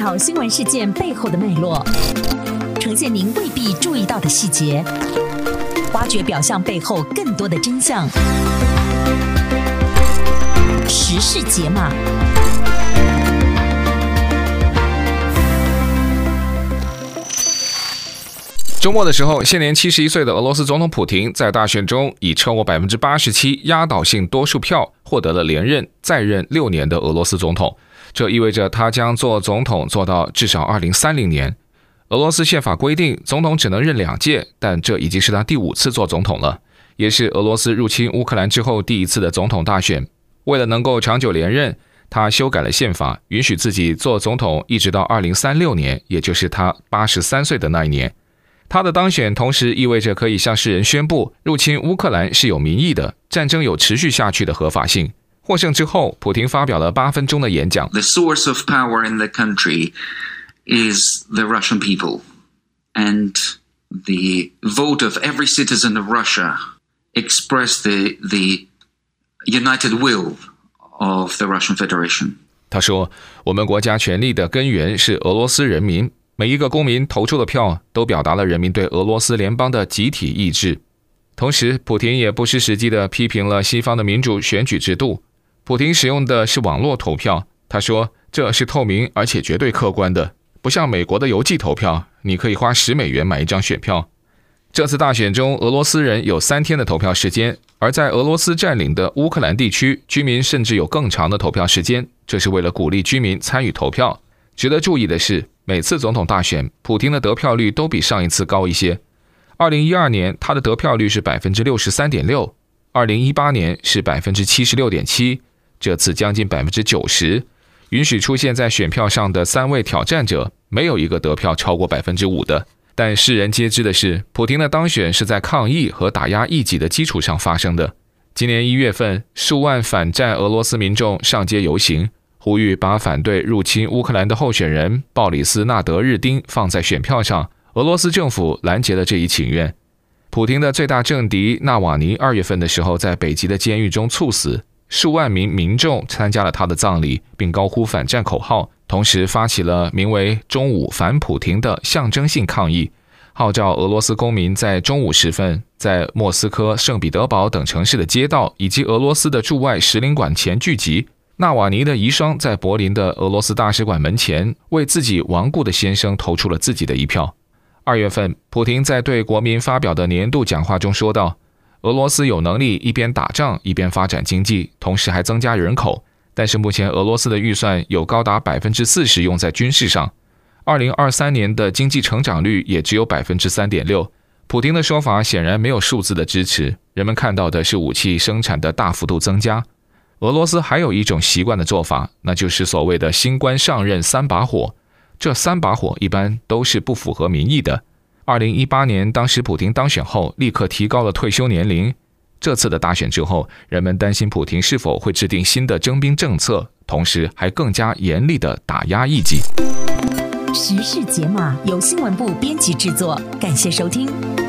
讨新闻事件背后的脉络，呈现您未必注意到的细节，挖掘表象背后更多的真相。时事解码。 周末的时候，现年71岁的俄罗斯总统普廷在大选中以超过 87% 压倒性多数票获得了连任再任6年的俄罗斯总统，这意味着他将做总统做到至少2030年。俄罗斯宪法规定总统只能任2届，但这已经是他第5次做总统了，也是俄罗斯入侵乌克兰之后第一次的总统大选。为了能够长久连任，他修改了宪法，允许自己做总统一直到2036年，也就是他83岁的那一年。他的当选同时意味着可以向世人宣布入侵乌克兰是有民意的，战争有持续下去的合法性。获胜之后，普廷发表了8分钟的演讲。 The source of power in the country is the Russian people, and the vote of every citizen of Russia expressed the united will of the Russian Federation. 他说，我们国家权力的根源是俄罗斯人民，每一个公民投出的票都表达了人民对俄罗斯联邦的集体意志。同时，普廷也不失时机地批评了西方的民主选举制度。普廷使用的是网络投票，他说这是透明而且绝对客观的，不像美国的邮寄投票，你可以花$10买一张选票。这次大选中，俄罗斯人有3天的投票时间，而在俄罗斯占领的乌克兰地区，居民甚至有更长的投票时间，这是为了鼓励居民参与投票。值得注意的是，每次总统大选，普廷的得票率都比上一次高一些。2012年，他的得票率是 63.6%， 2018年是 76.7%， 这次将近 90%。允许出现在选票上的3位挑战者，没有一个得票超过 5% 的。但世人皆知的是，普廷的当选是在抗议和打压异己的基础上发生的。今年1月份，数万反战俄罗斯民众上街游行，呼吁把反对入侵乌克兰的候选人鲍里斯·纳德日丁放在选票上。俄罗斯政府拦截了这一请愿。普廷的最大政敌纳瓦尼2月份的时候在北极的监狱中猝死，数万名民众参加了他的葬礼，并高呼反战口号，同时发起了名为中午反普廷的象征性抗议，号召俄罗斯公民在中午时分在莫斯科、圣彼得堡等城市的街道以及俄罗斯的驻外使领馆前聚集。纳瓦尼的遗孀在柏林的俄罗斯大使馆门前为自己亡故的先生投出了自己的一票。2月份，普廷在对国民发表的年度讲话中说道，俄罗斯有能力一边打仗一边发展经济，同时还增加人口，但是目前俄罗斯的预算有高达 40% 用在军事上。2023年的经济成长率也只有 3.6%。 普廷的说法显然没有数字的支持，人们看到的是武器生产的大幅度增加。俄罗斯还有一种习惯的做法，那就是所谓的新官上任3把火。这3把火一般都是不符合民意的。2018年，当时普廷当选后，立刻提高了退休年龄。这次的大选之后，人们担心普廷是否会制定新的征兵政策，同时还更加严厉地打压异己。 时事解码由新闻部编辑制作，感谢收听。